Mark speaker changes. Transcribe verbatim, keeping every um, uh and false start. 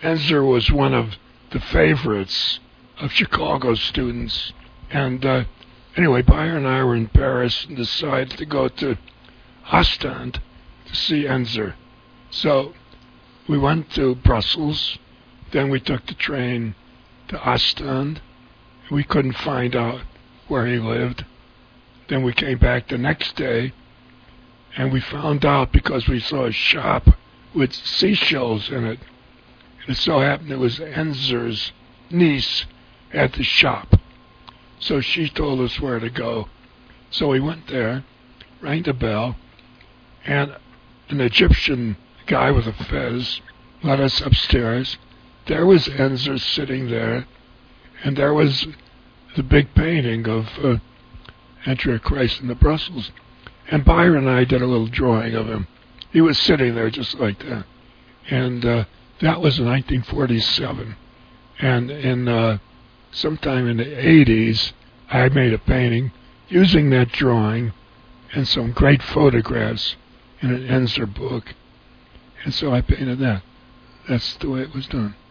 Speaker 1: Ensor was one of the favorites of Chicago students. And uh, anyway, Bayer and I were in Paris and decided to go to Ostend to see Ensor. So we went to Brussels. Then we took the train to Ostend. We couldn't find out where he lived. Then we came back the next day, and we found out because we saw a shop with seashells in it. And it so happened it was Ensor's niece at the shop. So she told us where to go. So we went there, rang the bell, and an Egyptian guy with a fez led us upstairs. There was Ensor sitting there, and there was the big painting of uh, Entry of Christ in the Brussels. And Bayer and I did a little drawing of him. He was sitting there just like that. And uh, that was in nineteen forty-seven. And in uh, sometime in the eighties, I made a painting using that drawing and some great photographs in an Ensor book. And so I painted that. That's the way it was done.